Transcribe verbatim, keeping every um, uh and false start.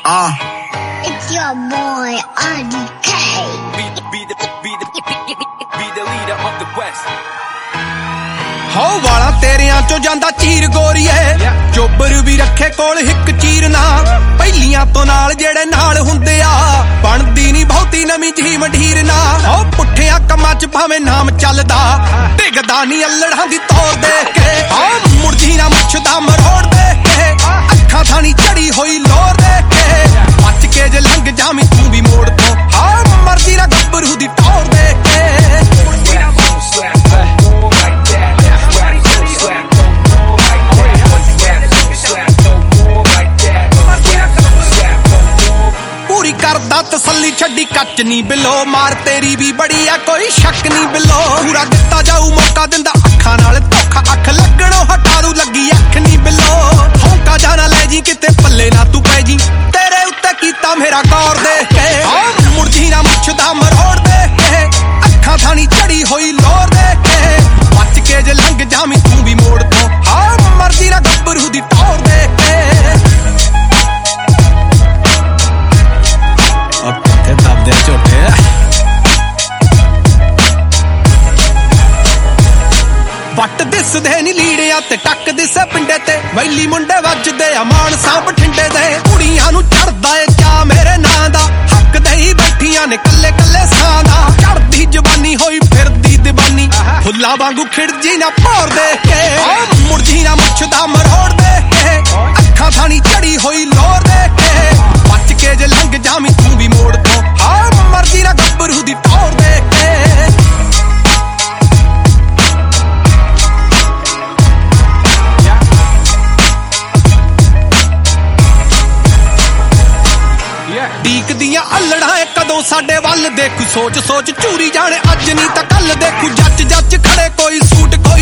Ah. It's your boy, R D K. Be the, be the, be the, be the leader of the West. ਹੋ ਵਾਲਾ ਤੇਰਿਆਂ ਚੋਂ ਜਾਂਦਾ ਚੀਰ ਗੋਰੀਏ ਚੋਬਰ ਵੀ ਰੱਖੇ ਕੋਲ ਹਿੱਕ ਚੀਰ ਨਾ ਪਹਿਲੀਆਂ ਤੋਂ ਨਾਲ ਜਿਹੜੇ ਨਾਲ ਹੁੰਦੇ ਆ ਬਣਦੀ ਨਹੀਂ ਬਹੁਤੀ ਨਵੀਂ ਜੀ ਮੰਢੀਰ ਨਾ ਹੋ ਪੁੱਠਿਆਂ ਕੰਮਾਂ 'ਚ ਭਾਵੇਂ ਨਾਮ ਚੱਲਦਾ ਡਿੱਗਦਾ ਨਹੀਂ ਅਲੜਾਂ ਦੀ ਤੋਰ ਦੇ ਕੇ ਆ ਮੁਰਜੀ ਨਾ ਮੁੱਛਦਾ ਮਰੋੜ ਦੇ ਕੇ ਅੱਖਾਂ ਥਾਣੀ ਚੜੀ ਹੋਈ ਲੋਰ ਦੇ ਕੇ ਬਚ ਕੇ ਜੇ ਲੰਘ ਜਾਵੀਂ ਤੂੰ ਵੀ ਮੋੜ ਤੋਂ ਹਾਂ ਮਰਜੀ ਨਾ ਗੱਭਰੂ ਦੀ ਟੌਰ ਦੇ ਕੇ ਕਰਦਾ ਤਸੱਲੀ ਛੱਡੀ ਕੱਚ ਨਹੀਂ ਬਿਲੋ ਮਾਰ ਤੇਰੀ ਵੀ ਬੜੀ ਆ ਕੋਈ ਸ਼ੱਕ ਨਹੀਂ ਬਿਲੋ ਪੂਰਾ ਦਿੱਤਾ ਜਾਊ ਮੌਕਾ ਦਿੰਦਾ ਅੱਖਾਂ ਨਾਲ ਧੋਖਾ ਅੱਖ ਲੱਗਣੋਂ ਹਟਾਰੂ ਲੱਗੀ ਅੱਖ ਨਹੀਂ ਬਿਲੋ ਹੌਂਕਾ ਜਾਣਾ ਲੈ ਜੀ ਕਿਤੇ ਪੱਲੇ ਨਾ ਤੂੰ ਪੈ ਜੀ ਤੇਰੇ ਉੱਤੇ ਕੀਤਾ ਮੇਰਾ ਗੌਰ ਦੇ ਕੇ ਆ ਮੁਰਜੀ ਨਾ ਮੁੱਛਦਾ ਮਰੋੜ ਦੇ ਕੇ ਅੱਖਾਂ ਥਾਣੀ ਚੜੀ ਹੋਈ ਲੋਰ ਦੇ ਕੇ ਬਚ ਕੇ ਜੇ ਲੰਘ ਜਾਵੀਂ ਤੂੰ ਵੀ ਮੋੜ ਤੋਂ ਹਾਂ ਮਰਜੀ ਨਾ ਗੱਭਰੂ ਦੀ ਟੌਰ ਦੇ ਕੇ ਤੇ ਦੱਬਦੇ ਝੋਟੇ ਵੱਟ ਦਿਸਦੇ ਨੀ ਲੀੜਿਆਂ ਤੇ ਟੱਕ ਦਿਸੇ ਪਿੰਡੇ ਤੇ ਵੈਲੀ ਮੁੰਡੇ ਵੱਜਦੇ ਆ ਮਾਨਸਾ ਬਠਿੰਡੇ ਦੇ ਕੁੜੀਆਂ ਨੂੰ ਚੜਦਾ ਏ ਚਾ ਮੇਰੇ ਨਾਂ ਦਾ ਹੱਕ ਦੇਈ ਬੈਠੀਆਂ ਨੇ ਕੱਲੇ ਕੱਲੇ ਸਾਂ ਦਾ ਚੜਦੀ ਜਵਾਨੀ ਹੋਈ ਫਿਰਦੀ ਦੀਵਾਨੀ ਫੁੱਲਾਂ ਵਾਂਗੂ ਖਿੜਜੀ ਨਾ ਭੌਰ ਦੇ ਕੇ ਮੁਰਜੀ ਨਾ ਮੁੱਛਦਾ ਮਰੋੜ ਦੇ ਕੇ ਅੱਖਾਂ ਥਾਣੀ ਚੜੀ ਹੋਈ ਲੋਰ ਦੇ ਕੇ ਬਚ ਕੇ ਜੇ ਲੰਘ ਜਾਵੀਂ ਤੂੰ ਵੀ ਮੋੜ ਤੋਂ ਹਾਂ ਮਰਜੀ ਨਾ ਗੱਭਰੂ ਦੀ ਟੌਰ ਦੇ ਕੇ ਡੀਕ ਦੀਆਂ ਅਲੜਾਂ ਕਦੋਂ ਸਾਡੇ ਵੱਲ ਦੇਖੂ ਸੋਚ ਸੋਚ ਝੂਰੀ ਜਾਣੇ ਅੱਜ ਨਹੀਂ ਤਾਂ ਕੱਲ ਦੇਖੂ ਜੱਜ ਜੱਜ ਖੜੇ ਕੋਈ ਸੂਟ ਕੋਈ